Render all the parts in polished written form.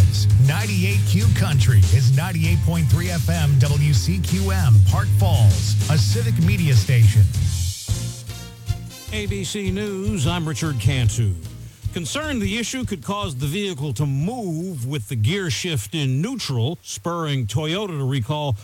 because 98Q Country is 98.3 FM WCQM, Park Falls, a civic media station. ABC News, I'm Richard Cantu. Concerned the issue could cause the vehicle to move with the gear shift in neutral, spurring Toyota to recall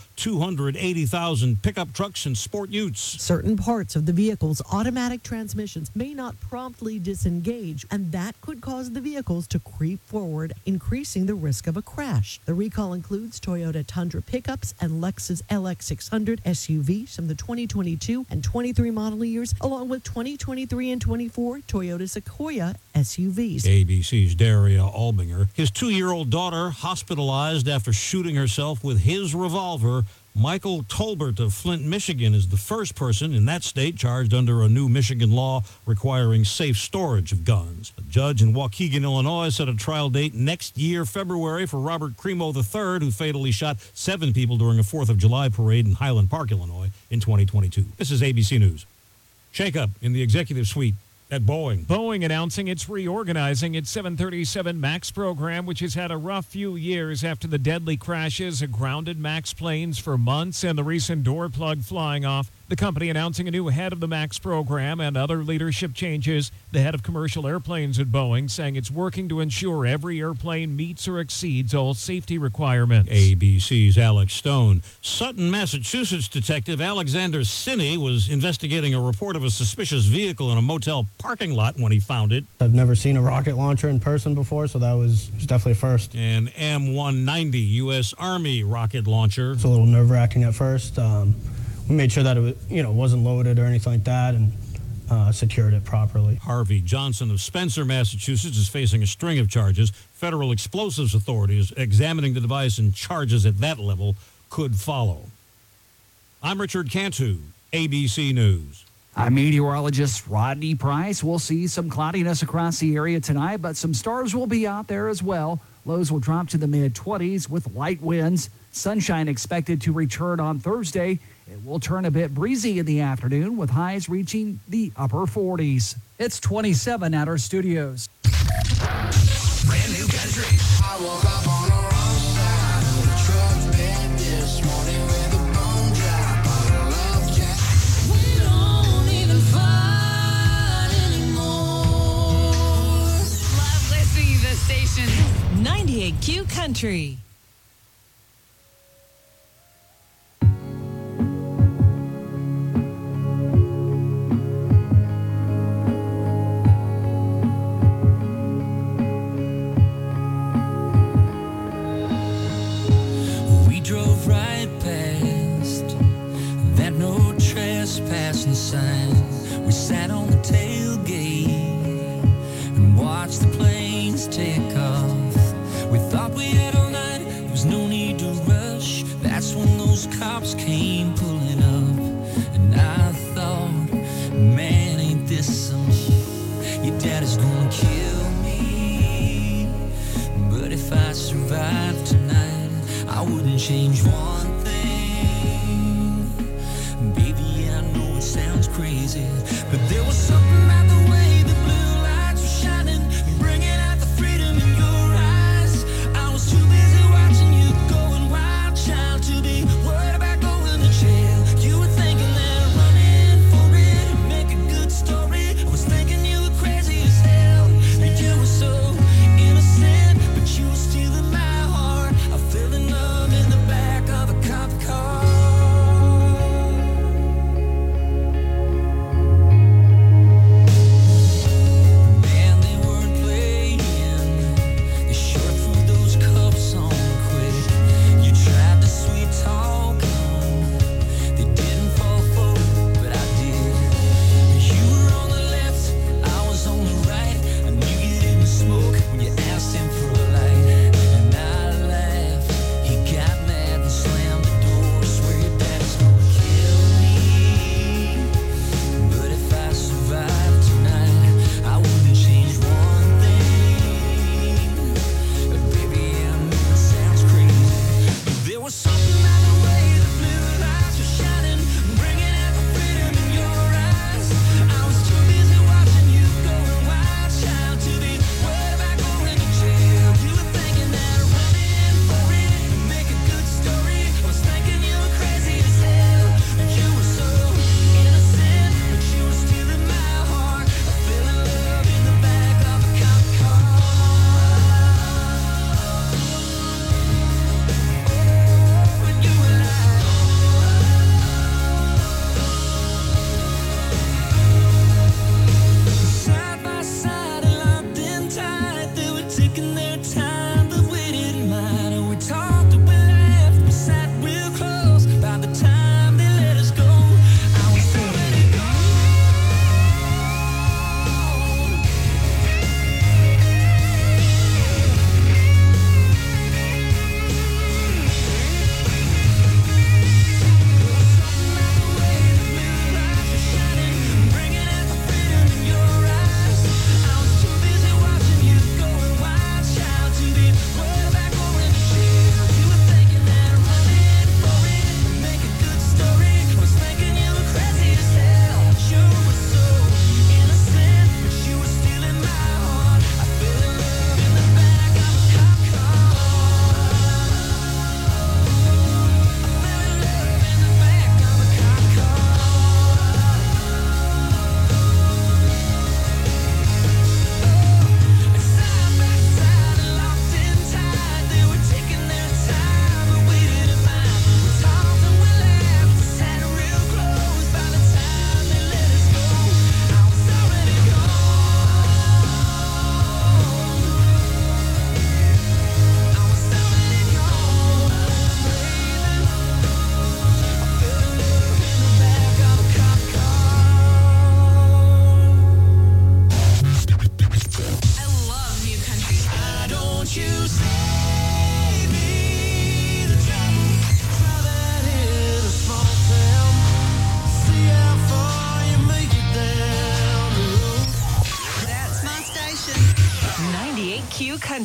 280,000 pickup trucks and sport utes. Certain parts of the vehicle's automatic transmissions may not promptly disengage, and that could cause the vehicles to creep forward, increasing the risk of a crash. The recall includes Toyota Tundra pickups and Lexus LX600 SUVs from the 2022 and 23 model years, along with 2023 and 24 Toyota Sequoia SUVs. ABC's Daria Albinger. His 2-year-old daughter hospitalized after shooting herself with his revolver. Michael Tolbert of Flint, Michigan is the first person in that state charged under a new Michigan law requiring safe storage of guns. A judge in Waukegan, Illinois set a trial date next year, February, for Robert Cremo III, who fatally shot 7 people during a 4th of July parade in Highland Park, Illinois in 2022. This is ABC News. Shake-up in the executive suite at Boeing. Boeing announcing it's reorganizing its 737 MAX program, which has had a rough few years after the deadly crashes of grounded MAX planes for months and the recent door plug flying off. The company announcing a new head of the MAX program and other leadership changes. The head of commercial airplanes at Boeing saying it's working to ensure every airplane meets or exceeds all safety requirements. ABC's Alex Stone. Sutton, Massachusetts detective Alexander Sinney was investigating a report of a suspicious vehicle in a motel parking lot when he found it. I've never seen a rocket launcher in person before, so that was definitely a first. An M190 U.S. Army rocket launcher. It's a little nerve-wracking at first. We made sure that it was, wasn't loaded or anything like that, and secured it properly. Harvey Johnson of Spencer, Massachusetts, is facing a string of charges. Federal Explosives Authority is examining the device, and charges at that level could follow. I'm Richard Cantu, ABC News. I'm meteorologist Rodney Price. We'll see some cloudiness across the area tonight, but some stars will be out there as well. Lows will drop to the mid-20s with light winds. Sunshine expected to return on Thursday. It will turn a bit breezy in the afternoon with highs reaching the upper 40s. It's 27 at our studios. Brand new country. I woke up on the wrong side of the truck bed this morning with a bone drop on a love jack. We don't even fight anymore. Love listening to this station. 98Q Country. Passing sign. We sat on the tailgate and watched the planes take off. We thought we had all night, there was no need to rush. That's when those cops came pulling up, and I thought, man, ain't this some shit? Your daddy's gonna kill me, but if I survive tonight, I wouldn't change one thing. Baby, I know it sounds crazy, but there was something about the way the blue lights were shining, bringing out the freedom in your eyes. I was too busy watching you going wild, child, to be worried about going to jail. You were thinking that running for it would make a good story. I was thinking you were crazy as hell. You were so innocent, but you were stealing my heart. I fell in love in the back of a cop car.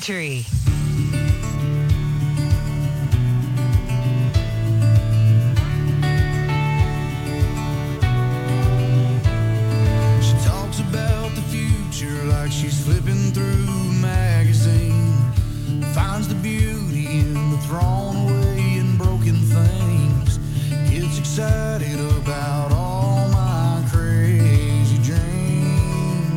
Country. She talks about the future like she's flipping through a magazine. Finds the beauty in the thrown away and broken things. Gets excited about all my crazy dreams.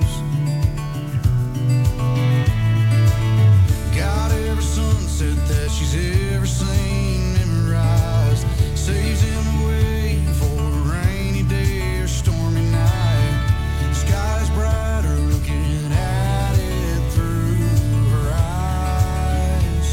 Got every sunset that she's ever seen memorized. Saves him away for a rainy day or stormy night. Sky's brighter looking at it through her eyes.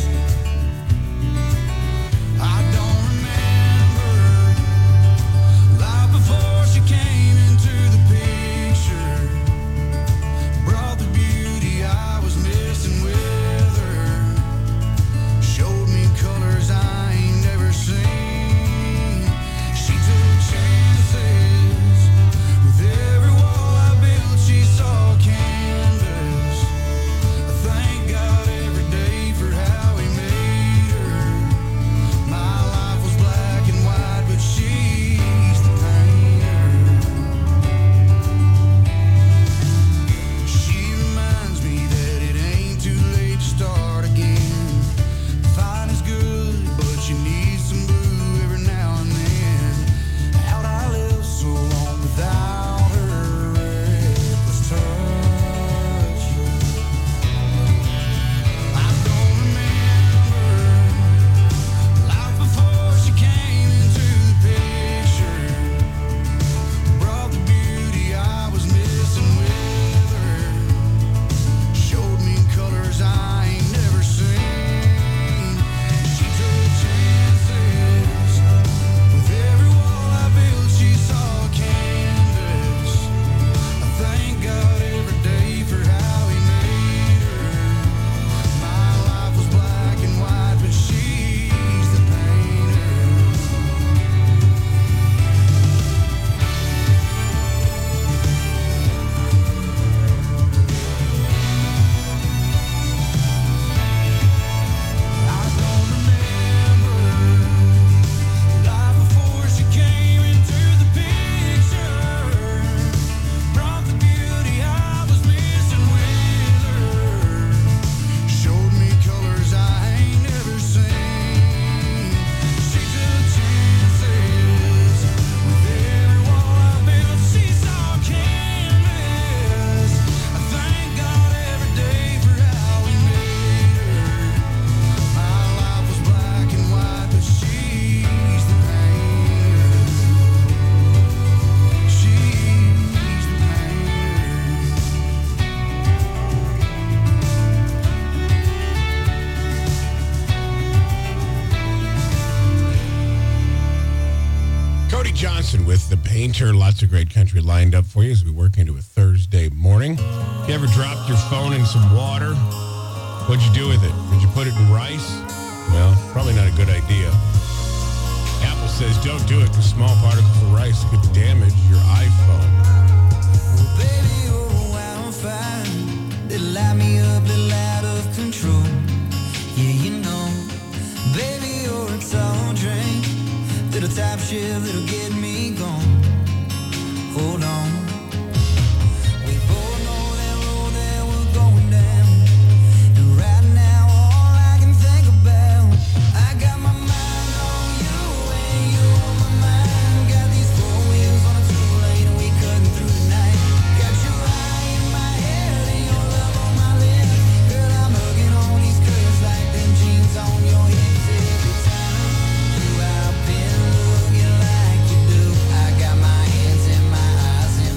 I don't remember life before she came into the picture. Brought the beauty I was missing with her. Showed me colors I ain't never seen. She took chances. With every wall I built, she saw canvas. I thank God every day for how he made her. My life was black and white, but she's the painter. She reminds me that it ain't too late to start again. Fine is good, but you need some blue every now and then. How'd I live so long without her reckless touch? I don't remember life before she came into the picture. Brought the beauty I was missing with her. Showed me colors I ain't never seen. She took chances. With every wall I built, she saw canvas. I thank God every day for how he made her. My life was black and white, but she's the painter. I don't remember life before she came into the picture. Brought the beauty I was missing with her. Showed me colors I ain't never seen. She took chances. With every wall I built, she saw canvas. I thank God every day for how he made her. My life was black and white, but she's the painter. She's the Cody Johnson with The Painter. Lots of great country lined up for you as we work into a Thursday morning. You ever dropped your phone in some water? What'd you do with it? Did you put it in rice? Well, probably not a good idea. Apple says don't do it because small particles of rice could damage your iPhone. Well, baby, you're a wildfire. Little light me up, little out of control. Yeah, you know. Baby, you're a tall drink. Little top shift, little get me gone. Hold on. We both know that road that we're going down. And right now, all I can think about, I got my mind on you and you on my mind. Got these four wheels on a two-lane and we cutting through the night. Got your eye in my head and your love on my lips. Girl, I'm hugging on these curves like them jeans on your hips. Every time you out been looking like you do, I got my hands in my eyes and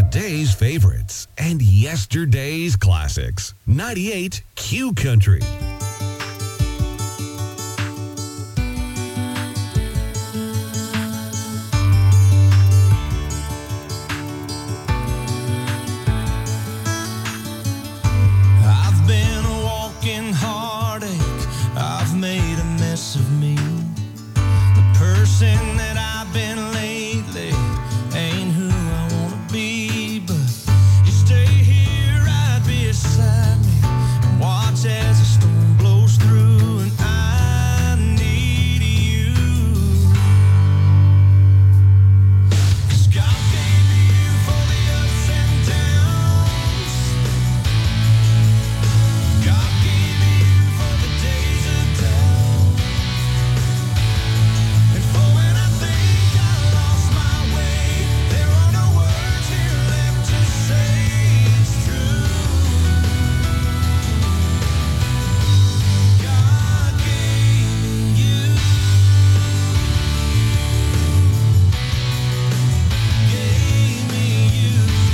Today's favorites and yesterday's classics. 98 Q Country. I've been a walking heartache. I've made a mess of me. The person that I've been lately ain't who I want to be. But you stay here right beside me and watch as the storm blows through. And I need you. 'Cause God gave me you for the ups and downs. God gave me you for the days of doubt. And for when I think I lost my way, there are no words here left to say it's true. God gave me you. Gave me you.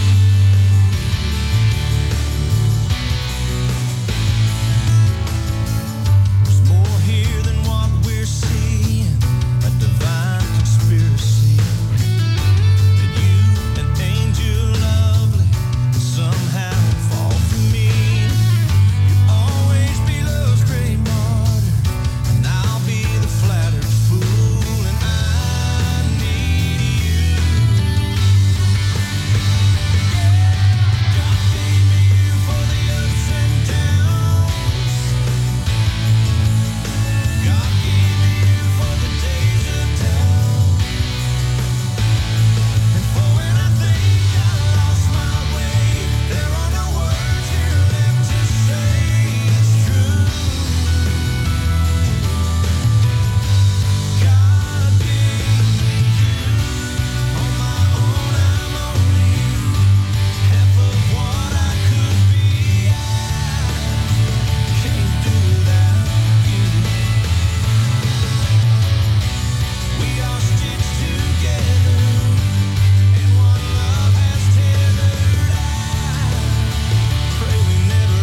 There's more here than what we're seeing, a divine conspiracy. That you, an angel lovely, would somehow fall for me. You'll always be love's great martyr, and I'll be the flattered fool, and I need you. God gave me you for the ups and downs. God gave me you for the days of doubt. And for when I think I lost my way, there are no words here left to say it's true. God gave me you. On my own, I'm only half of what I could be. I can't do without you. We are stitched together, and one love has tethered. I pray we never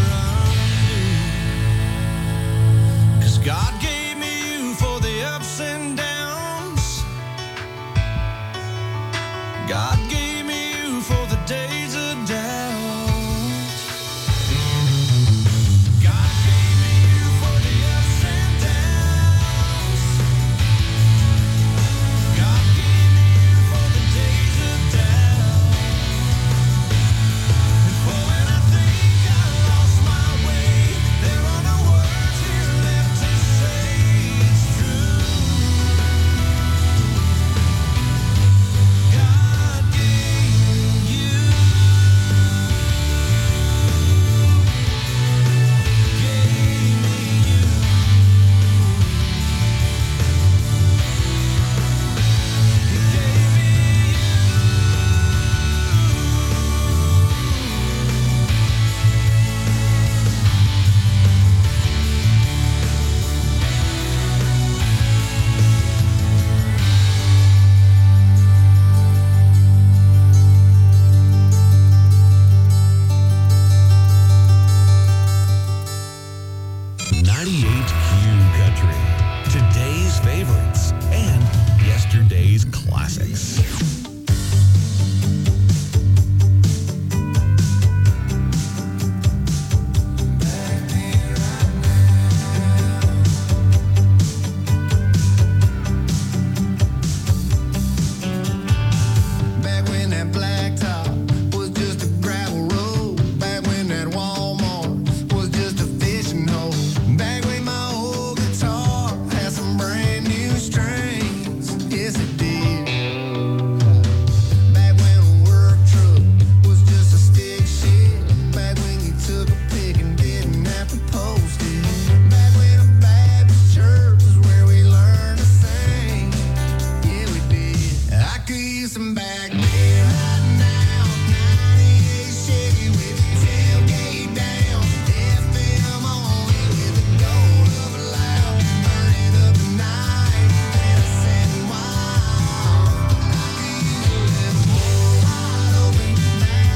undo. 'Cause God gave me you for the ups and downs. God gave me you for the days of doubt. God gave me you for the ups and downs. God gave me you for the days of doubt. And for when I think I lost my way, there are no words here left to say it's true. God gave me you. Gave me you. He gave me you. 98 Q Country. Today's favorites and yesterday's classics. Back when that blacktop was just a gravel road. Back when that Walmart was just a fishing hole. Back when my old guitar had some brand new strings. Yes, it did. Back when a work truck was just a stick shift. Back when you took a pic and didn't have to post it. Back when a Baptist church was where we learned to sing. Yeah, we did. I could use some back there right now. 98 Chevy with tailgate down. FM only with the gold of a loud. Burning up the night and a setting wild. I could use a little more wide open.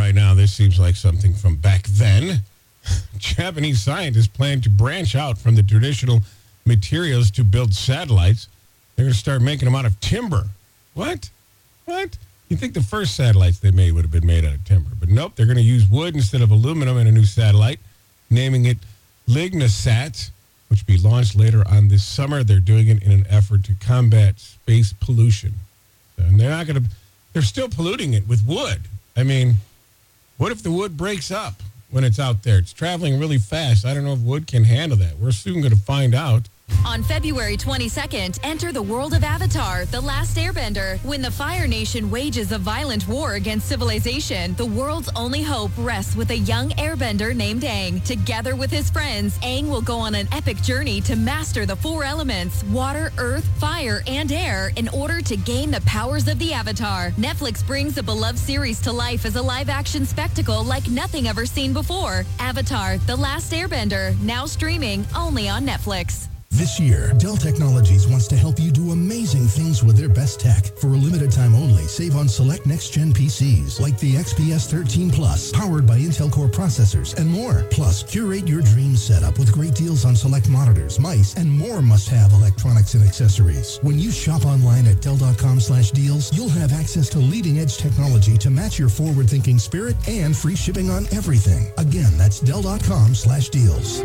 right now, this seems like something from back then. Japanese scientists plan to branch out from the traditional materials to build satellites. They're going to start making them out of timber. What? You think the first satellites they made would have been made out of timber. But nope, they're going to use wood instead of aluminum in a new satellite, naming it Lignosat, which will be launched later on this summer. They're doing it in an effort to combat space pollution. And they're still polluting it with wood. I mean, what if the wood breaks up when it's out there? It's traveling really fast. I don't know if wood can handle that. We're soon going to find out. On February 22nd, enter the world of Avatar, The Last Airbender. When the Fire Nation wages a violent war against civilization, the world's only hope rests with a young airbender named Aang. Together with his friends, Aang will go on an epic journey to master the 4 elements, water, earth, fire, and air, in order to gain the powers of the Avatar. Netflix brings the beloved series to life as a live-action spectacle like nothing ever seen before. Avatar, The Last Airbender, now streaming only on Netflix. This year, Dell Technologies wants to help you do amazing things with their best tech. For a limited time only, save on select next-gen PCs like the XPS 13 Plus, powered by Intel Core processors, and more. Plus, curate your dream setup with great deals on select monitors, mice, and more must-have electronics and accessories. When you shop online at Dell.com/deals, you'll have access to leading-edge technology to match your forward-thinking spirit and free shipping on everything. Again, that's Dell.com/deals.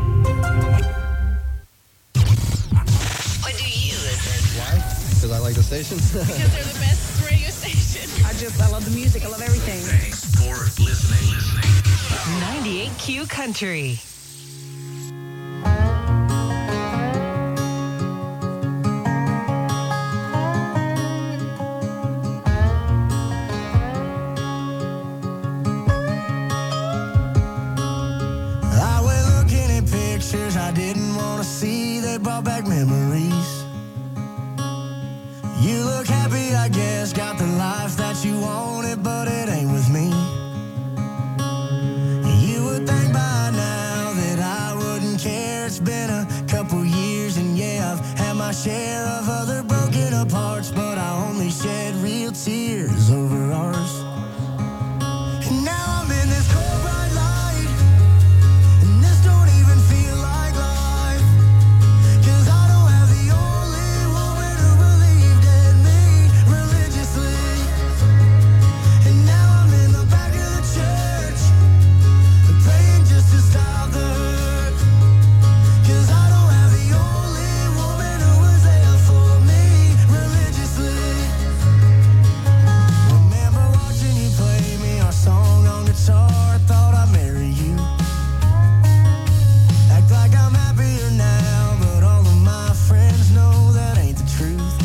Because I like the station. Because they're the best radio station. I love the music. I love everything. Thanks for listening. 98Q Country. I went looking at pictures I didn't want to see. They brought back memories. You look happy, I guess, got the life that you wanted, but it ain't with me. You would think by now that I wouldn't care. It's been a couple years, and yeah, I've had my share of other broken apart, but I only shed real tears over ours. And now I'm in this cold bright light, and this don't even feel like life, 'cause I don't have the only woman who believed in me religiously. And now I'm in the back of the church, praying just to stop the hurt, 'cause I don't have the only woman who was there for me religiously. Remember watching you play me our song on guitar, thought I'd marry you. Act like I'm happier now, but all of my friends know that ain't the truth.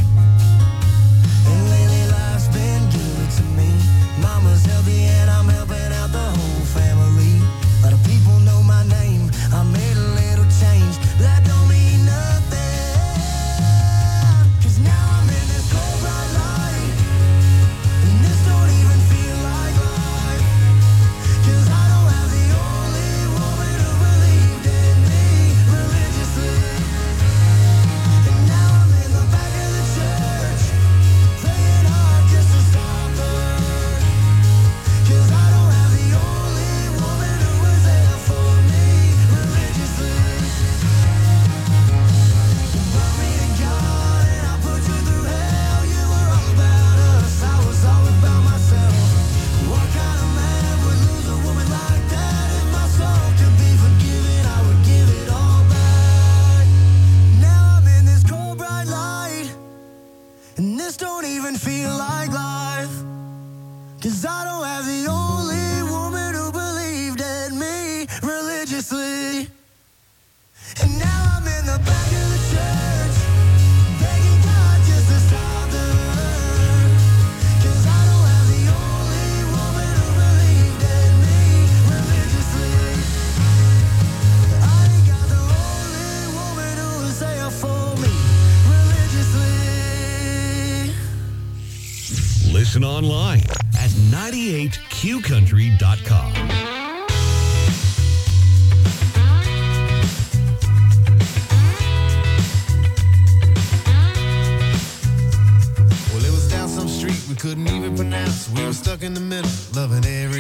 And lately life's been good to me. Mama's healthy and I'm helping out the whole family. A lot of people know my name. I made a little change, but that don't mean nothing. 'Cause now I'm in this cold bright light, and this don't even feel like life, 'cause I don't have the only woman who believed in me religiously. And now I'm in the back of the church, praying hard just to stop the hurt, 'cause I don't have the only woman who was there for me religiously. You brought me to God and I put you through hell. You were all about us, I was all about myself. What kind of man would lose a woman like that? If my soul could be forgiven, I would give it all back. Now I'm in this cold bright light, and this don't even feel like life, 'cause I don't have the only woman who believed in me religiously. And now I'm in the back of the church, begging God just to stop the hurt, 'cause I don't have the only woman who believed in me religiously. I ain't got the only woman who was there for me religiously. Listen online at 98qcountry.com. Well, it was down some street we couldn't even pronounce. We were stuck in the middle, loving every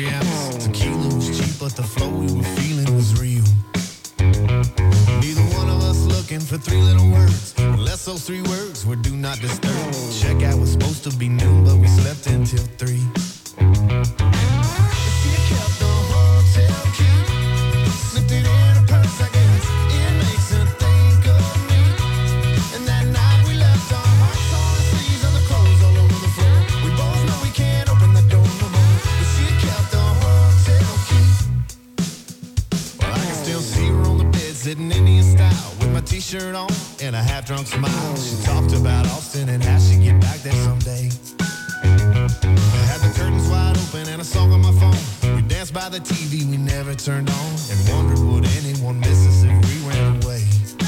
t-shirt on and a half-drunk smile. She talked about Austin and how she'd get back there someday. I had the curtains wide open and a song on my phone. We danced by the TV we never turned on and wondered would anyone miss us if we ran away.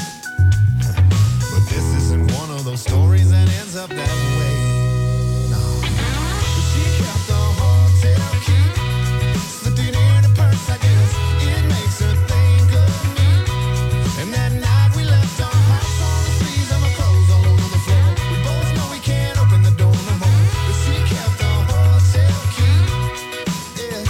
But this isn't one of those stories that ends up that way. No. But she kept the hotel key, slipped it in her purse, I guess. It makes her think of me. And that night we left our hearts on the sleeves and my clothes all over the floor. We both know we can't open the door no more. But she kept the hotel key. Yeah.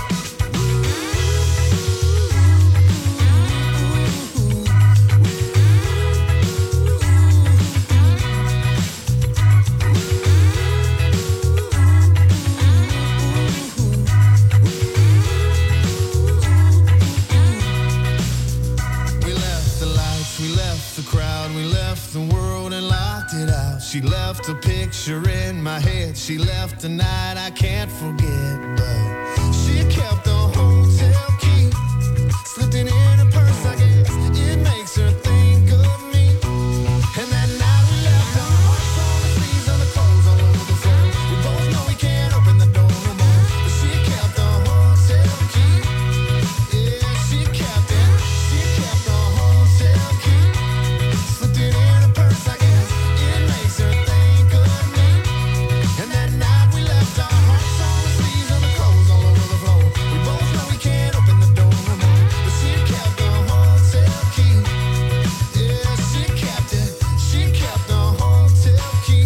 We left the lights, we left the crowd, we left the world and locked it out. She left a picture in my head, she left a night I can't forget. But she kept the hotel key, slipped it in her purse, I guess. It makes her think of me. And that night we left our hearts on the sleeves and the clothes all over the floor. We both know we can't open the door no more. But she kept the hotel key. Yeah, she kept it. She kept the hotel key. Slipped it in her purse, I guess. It makes her think of me. And that night we left our hearts on the sleeves and the clothes all over the floor. We both know we can't open the door no more. But she kept the hotel key. Yeah, she kept it. She kept the hotel key.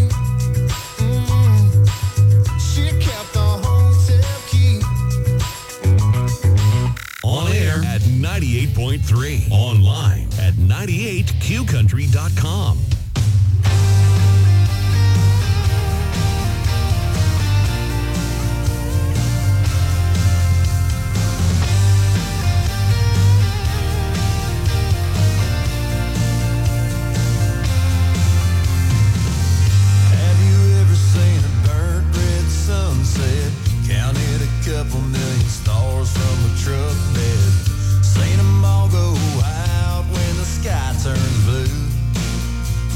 She kept the hotel key. On air at 98.3. Online at 98qcountry.com. Have you ever seen a burnt red sunset? Counted a couple million stars from a truck bed. Seen them all go out when the sky turns blue.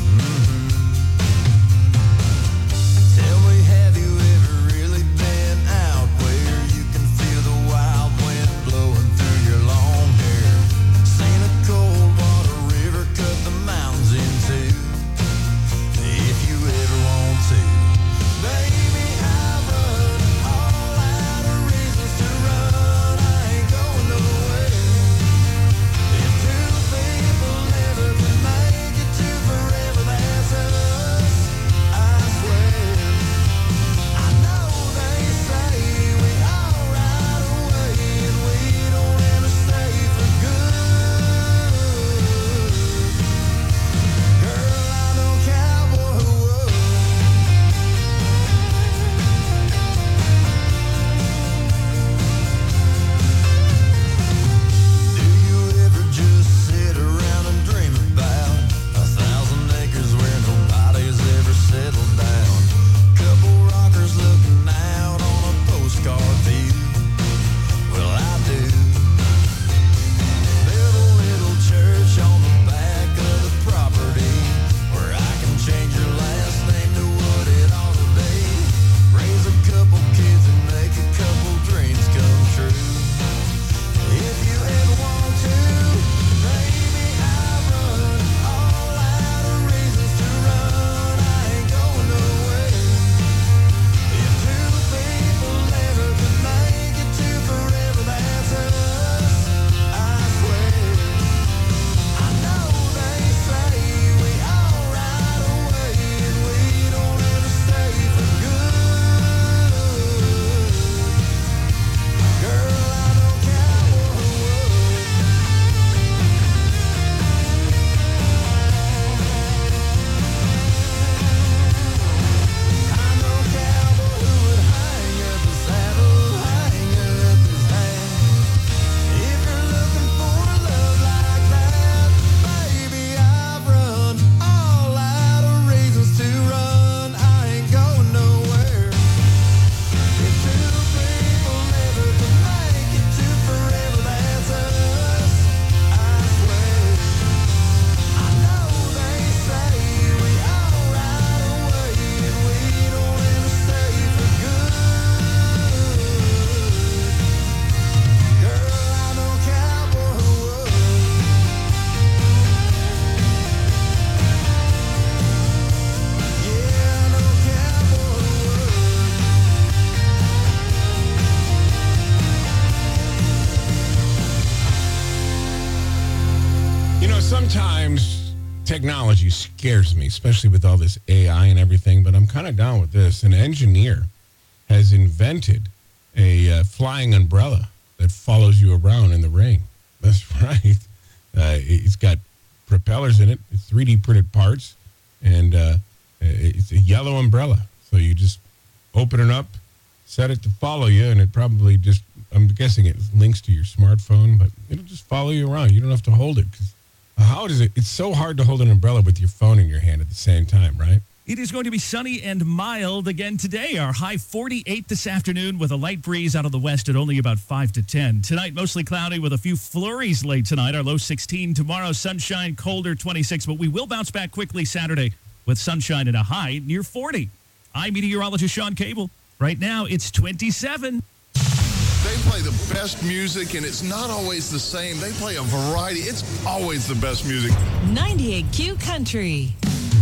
technology scares me, especially with all this AI and everything, but I'm kind of down with this. An engineer has invented a flying umbrella that follows you around in the rain. That's right. It's got propellers in it. It's 3D printed parts, and it's a yellow umbrella. So you just open it up, set it to follow you, and it probably just, I'm guessing it links to your smartphone, but it'll just follow you around. You don't have to hold it. 'Cause how does it? It's so hard to hold an umbrella with your phone in your hand at the same time, right? It is going to be sunny and mild again today. Our high 48 this afternoon with a light breeze out of the west at only about 5 to 10. Tonight, mostly cloudy with a few flurries late tonight. Our low 16. Tomorrow, sunshine, colder 26. But we will bounce back quickly Saturday with sunshine and a high near 40. I'm meteorologist Sean Cable. Right now, it's 27. They play the best music, and it's not always the same. They play a variety. It's always the best music. 98Q Country.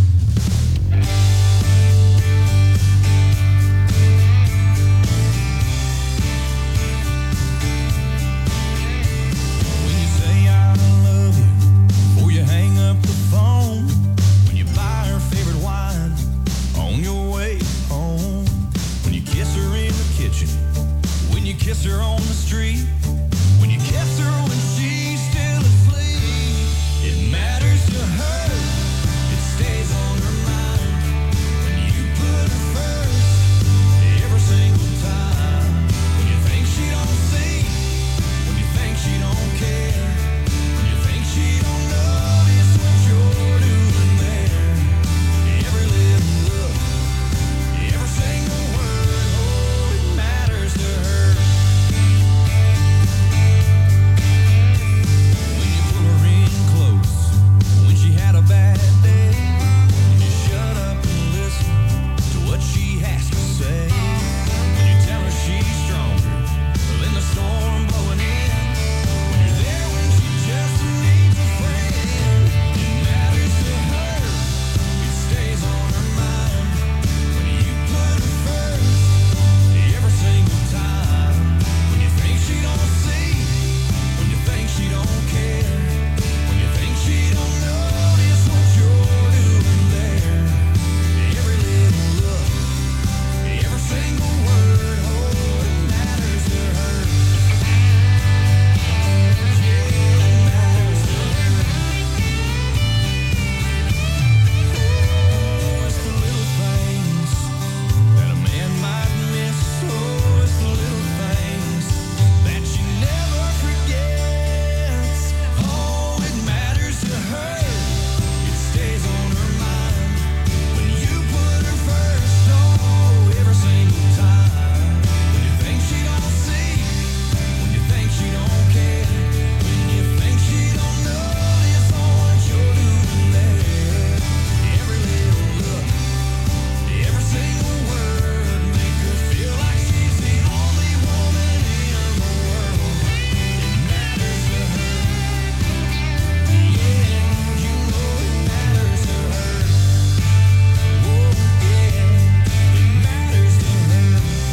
When you say I love you, before you hang up the phone, when you buy her favorite wine on your way home, when you kiss her in the kitchen, when you kiss her on the street, when you kiss her when she's still asleep, it matters to her, it stays on her mind, when you put her first, every single time, when you think she don't see, when you think she don't care, when you think she don't notice what you're doing there, every little look, every single word, oh, it matters to her. When you pull her in close, when she had a bad day, when you shut up and listen to what she has to say, when you tell her she's stronger than the storm blowing in, when you're there when she just needs a friend, it matters to her, it stays on her mind, when you put her first, every single time, when you think she don't see, when you think she don't care, when you think she don't notice what you're doing there, every little look, every single word, oh, it matters to her. Yeah, it matters to her. Oh, it's the little things that a man might miss. Oh, it's the little things that she never forgets. Oh, it matters to her. It stays on her mind when you put her first. Oh, every single time. When you think she don't see, when you think she don't care, when you think she don't notice what you're doing there. Every little look, every single word, make her feel like she's the only woman in the world. It matters to her. Yeah, you know it matters to her. Oh, yeah, it matters to her.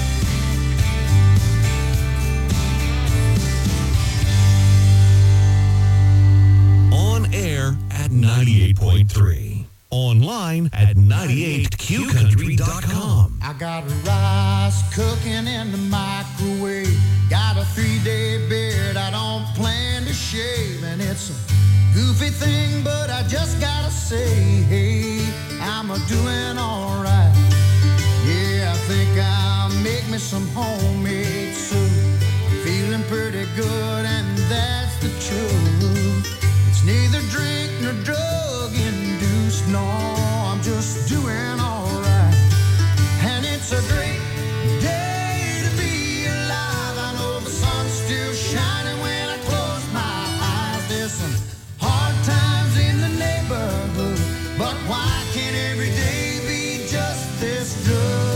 On air at 98.3. Online at 98qcountry.com. I got rice cooking in the microwave. Got a 3-day beard I don't plan to shave. And it's a goofy thing, but I just gotta say, hey, I'm a doing alright. Yeah, I think I'll make me some homemade soup. Feeling pretty good, and that's the truth. It's neither drink nor drug induced. No, I'm just doing alright. And it's a great day to be alive. I know the sun's still shining when I close my eyes. There's some hard times in the neighborhood, but why can't every day be just this good?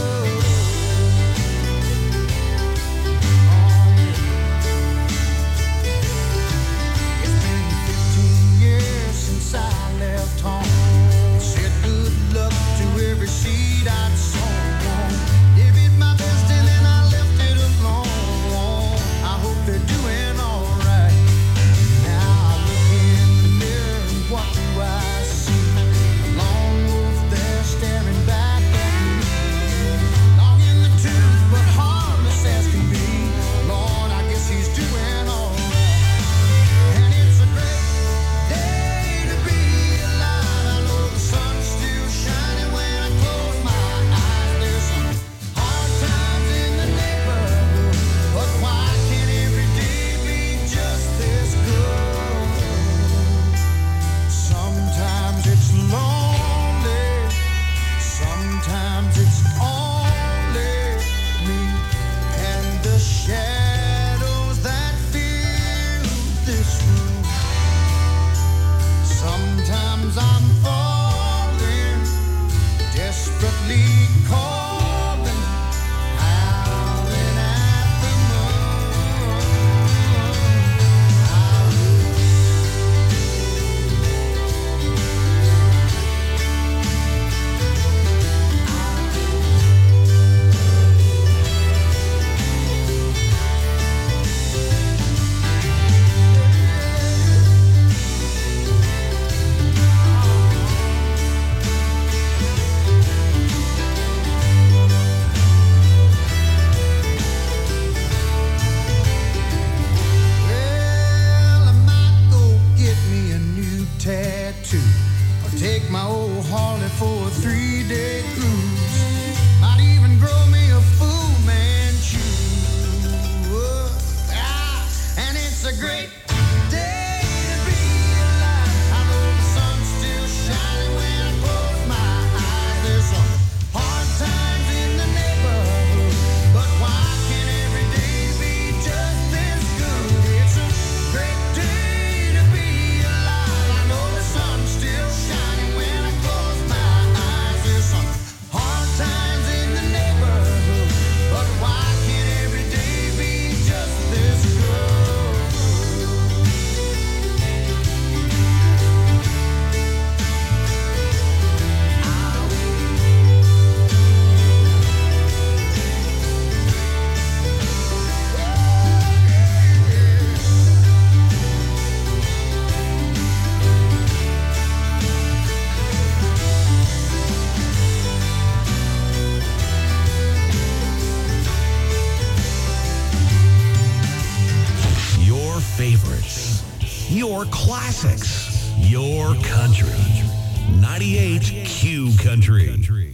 Your classics. Your country. 98 Q Country.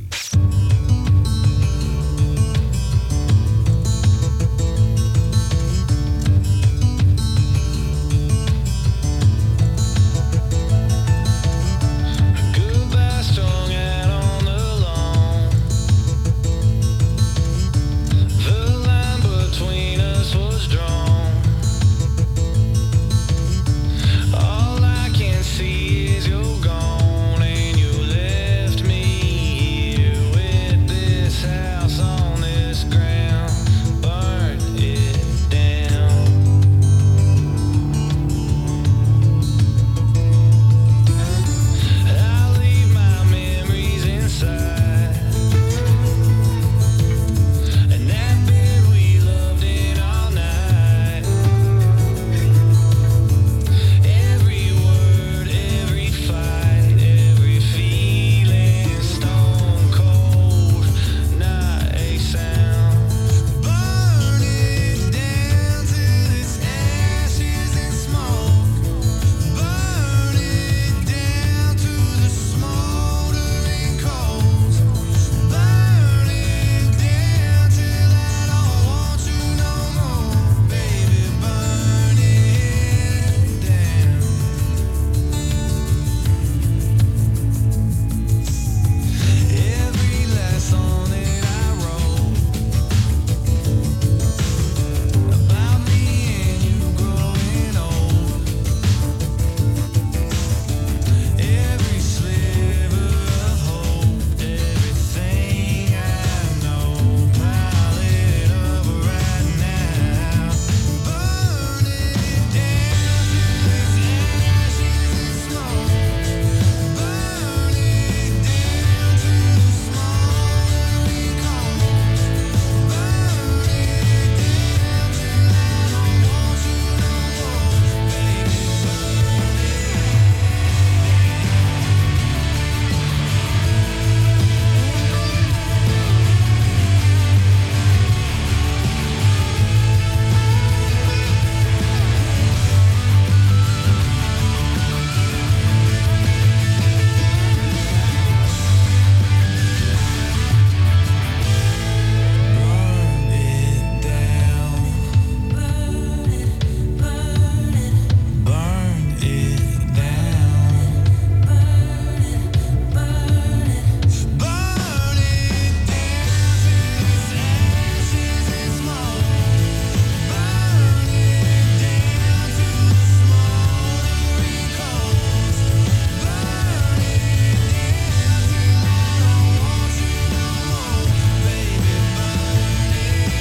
Goodbye strung out on the lawn. The line between us was drawn. All I can see is you're gone, and you left me here with this house on this ground. Burn it down. I leave my memories inside, and that bed we loved in all night. Every word, every fight, every feeling, stone cold, not a sound. Burn it down till it's ashes and smoke. Burn it down to the smoldering coals. Burn it down till I don't want you no more, baby. Burn it down. Every last song that I wrote about me and you growing old. Every sliver of hope, everything I know, pile it up right now. Burn it down till it's ashes and smoke. Burn it down to the smoldering coals. Burn it down till I don't want you no more, baby. Burn it down. Burn it down. Burn it down till it's ashes and smoke. Burn it down to the smoldering coals. Burn it down till I don't want you no more, baby. Burn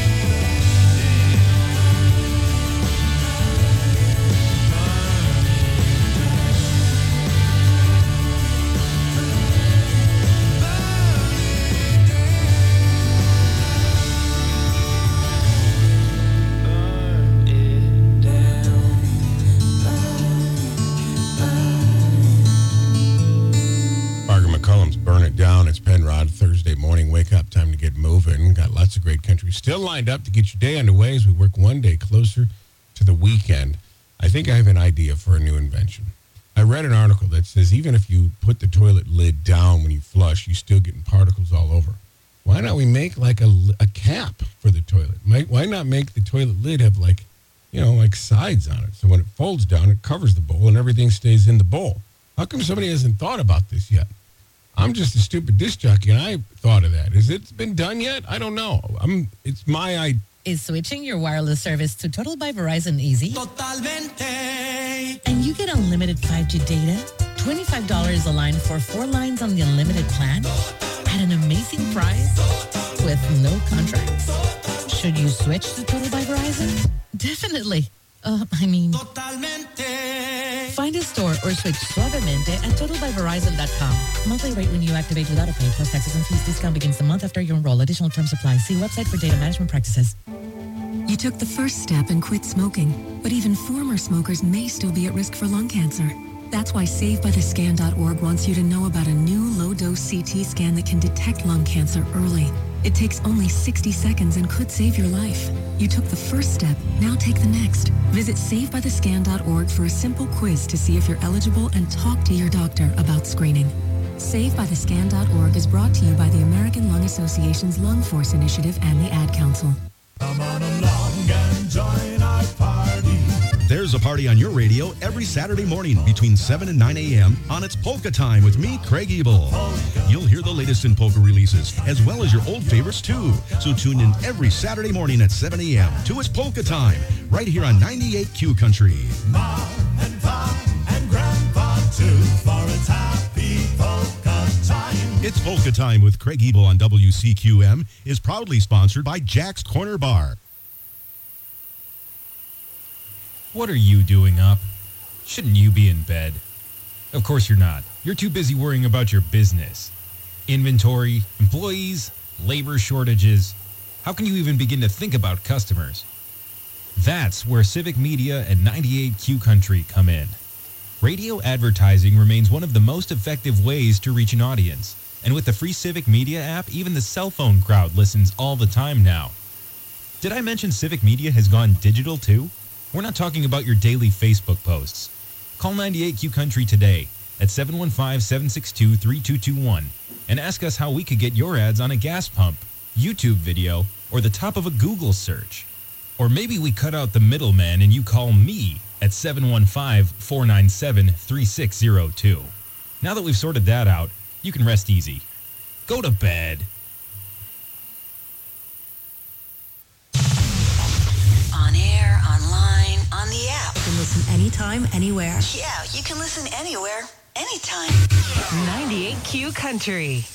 Margaret McCullum's Burn It Down. It's Penrod, Thursday morning. Wake up, time to get moving. Got lots of great country still lined up to get your day underway as we work one day closer to the weekend. I think I have an idea for a new invention. I read an article that says even if you put the toilet lid down when you flush, you're still getting particles all over. Why not we make like a cap for the toilet? Why not make the toilet lid have like sides on it? So when it folds down, it covers the bowl and everything stays in the bowl. How come somebody hasn't thought about this yet? I'm just a stupid disc jockey, and I thought of that. Has it been done yet? I don't know. It's my idea. Is switching your wireless service to Total by Verizon easy? And you get unlimited 5G data, $25 a line for 4 lines on the unlimited plan at an amazing price with no contracts. Should you switch to Total by Verizon? Definitely. Find a store or switch Suavemente at totalbyverizon.com. Monthly rate when you activate without a pay plus taxes and fees. Discount begins the month after you enroll. Additional terms apply. See website for data management practices. You took the first step and quit smoking, but even former smokers may still be at risk for lung cancer. That's why SaveByTheScan.org wants you to know about a new low-dose CT scan that can detect lung cancer early. It takes only 60 seconds and could save your life. You took the first step, now take the next. Visit SaveByTheScan.org for a simple quiz to see if you're eligible and talk to your doctor about screening. SaveByTheScan.org is brought to you by the American Lung Association's Lung Force Initiative and the Ad Council. Come on along and join our party. There's a party on your radio every Saturday morning between 7 and 9 a.m. on It's Polka Time with me, Craig Ebel. You'll hear the latest in polka releases, as well as your old favorites, too. So tune in every Saturday morning at 7 a.m. to It's Polka Time, right here on 98Q Country. Mom and Pop and Grandpa, too, for its happy polka time. It's Polka Time with Craig Ebel on WCQM is proudly sponsored by Jack's Corner Bar. What are you doing up? Shouldn't you be in bed? Of course you're not. You're too busy worrying about your business. Inventory, employees, labor shortages. How can you even begin to think about customers? That's where Civic Media and 98Q Country come in. Radio advertising remains one of the most effective ways to reach an audience. And with the free Civic Media app, even the cell phone crowd listens all the time now. Did I mention Civic Media has gone digital too? We're not talking about your daily Facebook posts. Call 98Q Country today at 715-762-3221 and ask us how we could get your ads on a gas pump, YouTube video, or the top of a Google search. Or maybe we cut out the middleman and you call me at 715-497-3602. Now that we've sorted that out, you can rest easy. Go to bed. On air, online, on the app. You can listen anytime, anywhere. Yeah, you can listen anywhere, anytime. 98Q Country.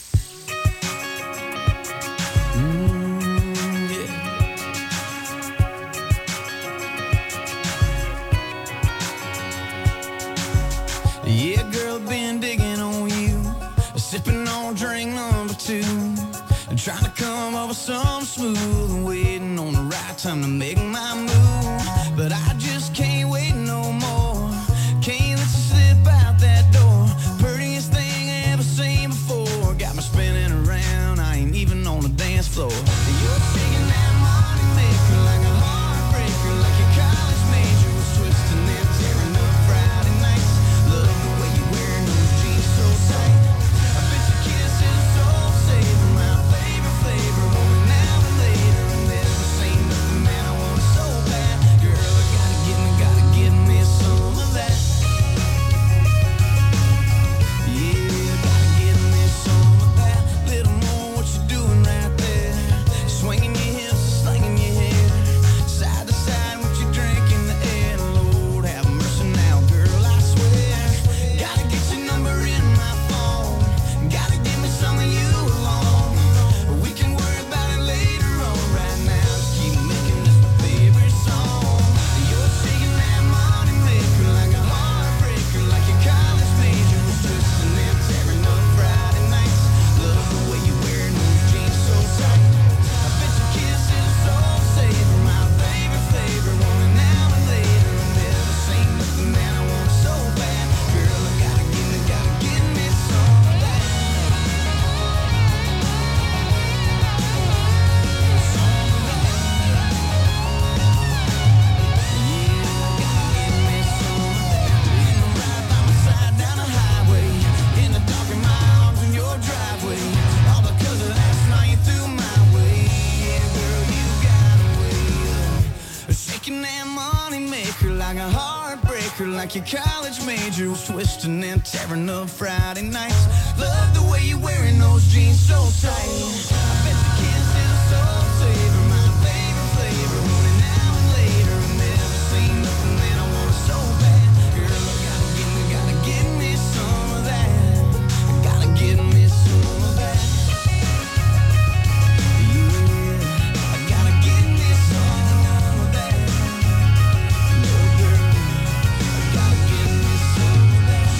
Yeah, girl, been digging on you, sipping on drink number 2, and trying to come up with something smooth, and waiting on the right time to make my move. But I just can't wait no more. Can't let you slip out that door. Prettiest thing I ever seen before. Got me spinning around. I ain't even on the dance floor. You're shaking that money maker like a heartbreaker, like your college major was twisting and tearing up Friday nights. Love the way you're wearing those jeans so tight. I bet your kiss is a soul saver, my favorite flavor. Only now and later, and never seen nothing, man. I want it so bad, girl. I gotta give me some of that. Yeah, gotta give me some of that. Little more, what you doing right there? Swinging your hips, slinging your hair, side to side, what you drink in the air. Lord, have mercy now, girl, I swear. Gotta get your number in my phone. Gotta give me some of you alone. We can worry about it later on. Right now, just keep making this my favorite song. You're shaking that money maker like a heartbreaker, like your college major was twisting and tearing up Friday nights. Love the way you're wearing those jeans so tight. I bet your kiss is a soul saver, my favorite flavor. Want it now and later, and never seen nothing, man. I want it so bad, girl. I gotta give me some of that. Down the highway, in the dark in my arms in your driveway. All because of last night you threw my way. Yeah, girl, you got away. Shaking that money maker like a heartbreaker, like your college major was twisting and tearing up Friday nights. Love the way you're wearing those jeans so tight. I bet your kiss is a soul saver, my favorite flavor. Want it now and later, and never seen nothing, man. I want it so bad, girl. I gotta give me some of that. I gotta give me some of that. Yeah, I gotta give me some of that. No, girl, I gotta give me some of that.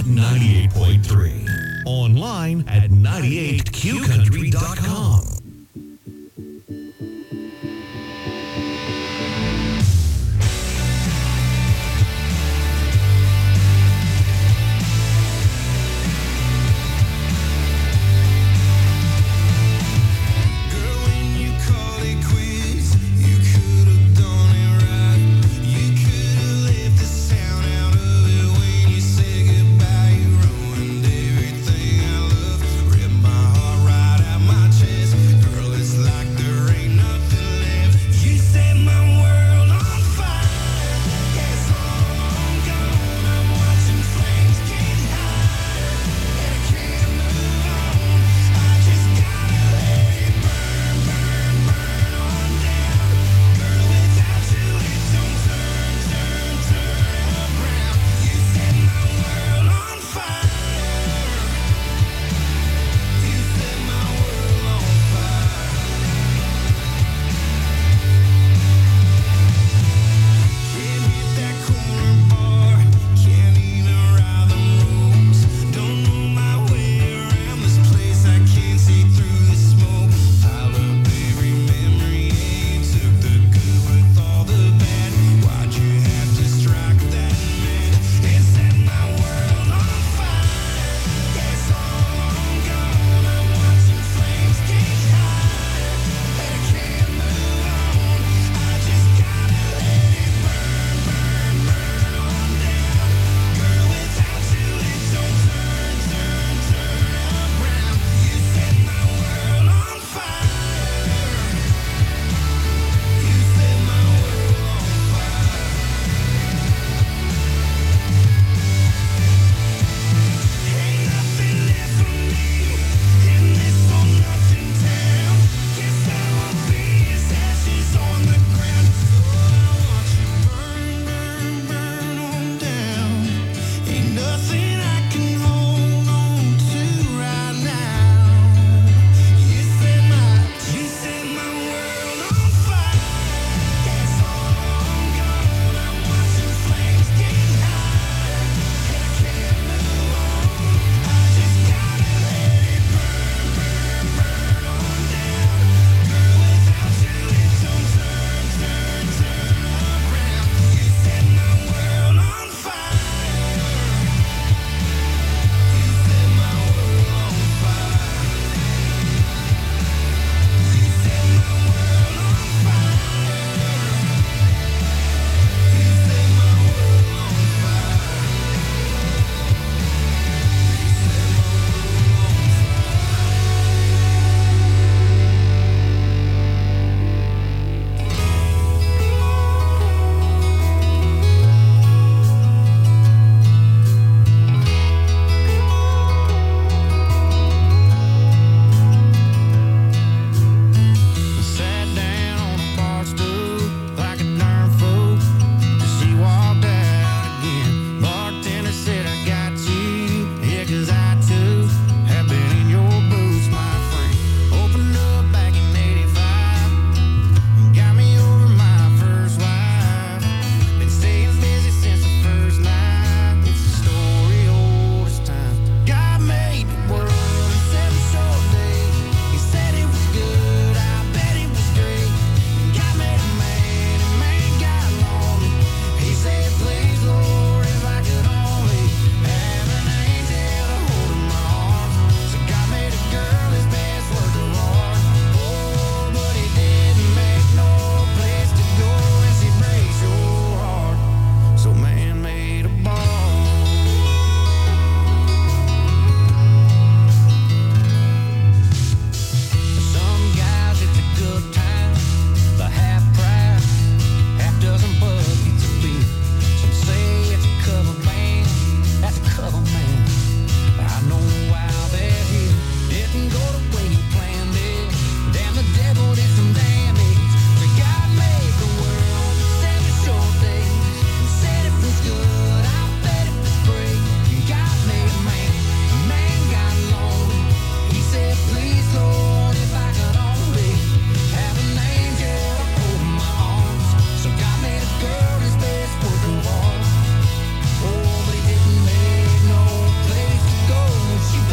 98.3. Online at 98qcountry.com.